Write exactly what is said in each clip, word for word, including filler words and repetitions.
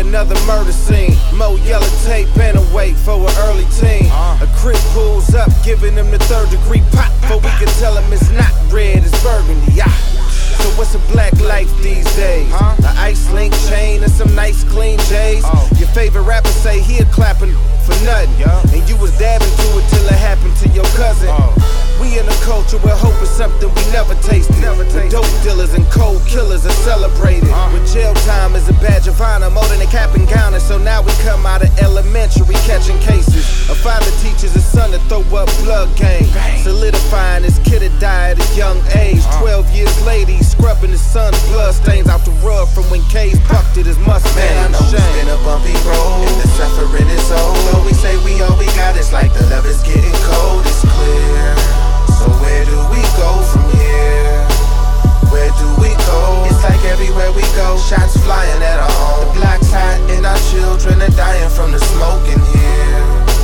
another murder scene. More yellow tape and a wait for an early teen. A crib pulls up, giving them the third degree pop, but we can tell them it's not red, it's burgundy. Yeah. So what's a black life these days? Huh? An ice link chain and some nice clean J's. Oh. Your favorite rapper say he a clapping for nothing, yeah. And you was dabbing to it till it happened to your cousin. Oh. We in a culture where hope is something we never tasted. Never tasted. Dope dealers and cold killers are celebrated. Uh. With jail time is a badge of honor, more than a cap and gown. So now we come out of elementary catching cases. A father teaches his son to throw up blood game, Bang. Solidifying his kid to die at a young age. Uh. Twelve years later, he's scrubbing his son's blood stains out the rug from when K's bucked at his Mustang. Man, I know Shame. It's been a bumpy road, and the suffering is old. Though we say we all we got, it's like the love is getting cold. It's clear. So where do we go from here? Where do we go? It's like everywhere we go, shots flying at our home. The block's hot and our children are dying from the smoke in here.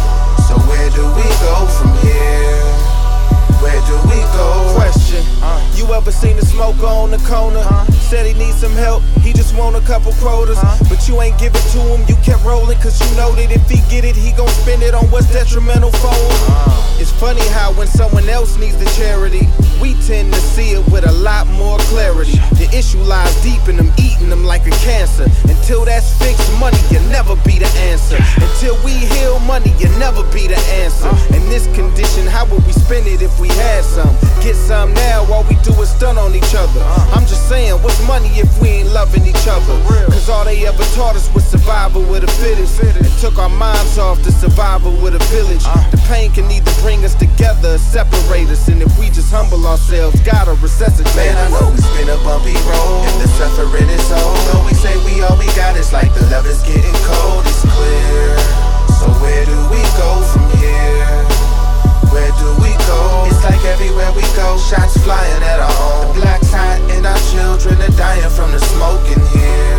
So where do we go from here? Where do we go? Question, uh, you ever seen the smoker on the corner? Uh, Said he needs some help, he just want a couple quotas. uh, But you ain't give it to him, you kept rolling, cause you know that if he get it, he gon' spend it on what's detrimental for him. uh, It's funny how when someone else needs the charity, we tend to see it with a lot more clarity. The issue lies deep in them, eating them like a cancer. Until that's fixed, money can never be the answer. Until we heal, money can never be the answer. In this condition, how would we spend it if we had some? Get some now, all we do is stun on each other. I'm just saying, what's money if we ain't loving each other? Cause all they ever taught us was survival with the fittest, and took our minds off the survival with a village. The pain can either bring us together or separate us, and if we just humble ourselves, gotta resuscitate. Man, I know it's been a bumpy road, and the suffering is old. Though we say we all we got, it's like the love is getting cold. It's clear. So where do we go from here? Where do we go? It's like everywhere we go, shots flying at our home. The block's hot and our children are dying from the smoke in here.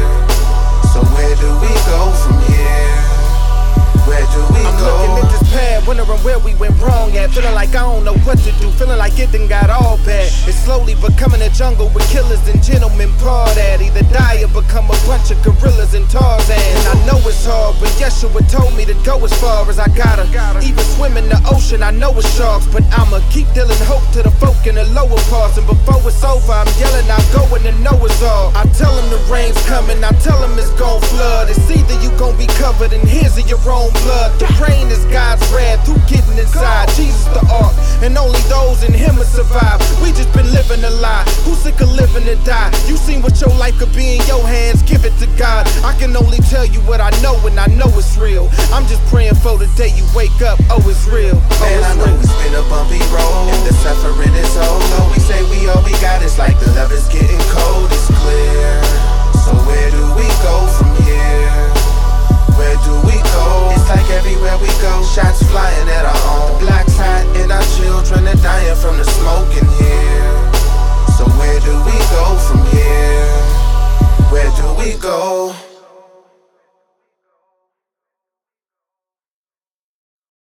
So where do we go from here? Where do we I'm go? looking at this pad, wondering where we went wrong at. Feeling like I don't know what to do, feeling like it done got all bad. It's slowly becoming a jungle with killers and gentlemen pawed at. Either die or become a bunch of gorillas and Tarzan. And I know it's hard, but Yeshua told me to go as far as I gotta. Even swim in the ocean, I know it's sharks, but I'ma keep dealing hope to the folk in the lower parts. And before it's over, I'm yelling, I'm going to know it's all. I tell them the rain's coming, I tell them it's gon' flood. It's either you gon' be covered in his or your own blood. The rain is God's wrath through getting inside. Jesus the ark, and only those in him will survive. We just been living a lie. Who's sick of living to die? You seen what your life could be in your hands, give it to God. I can only tell you what I know, and I know it's real. I'm just praying for the day you wake up, oh it's real. Oh, Man, it's I know real. it's been a bumpy road, and the suffering is old. Though we say we all we got, it's like the love is getting cold. It's clear. So where do we go from here? Where do we go? It's like everywhere we go, shots flying at our home. The block's hot and our children are dying from the smoke in here. So where do we go from here? Where do we go?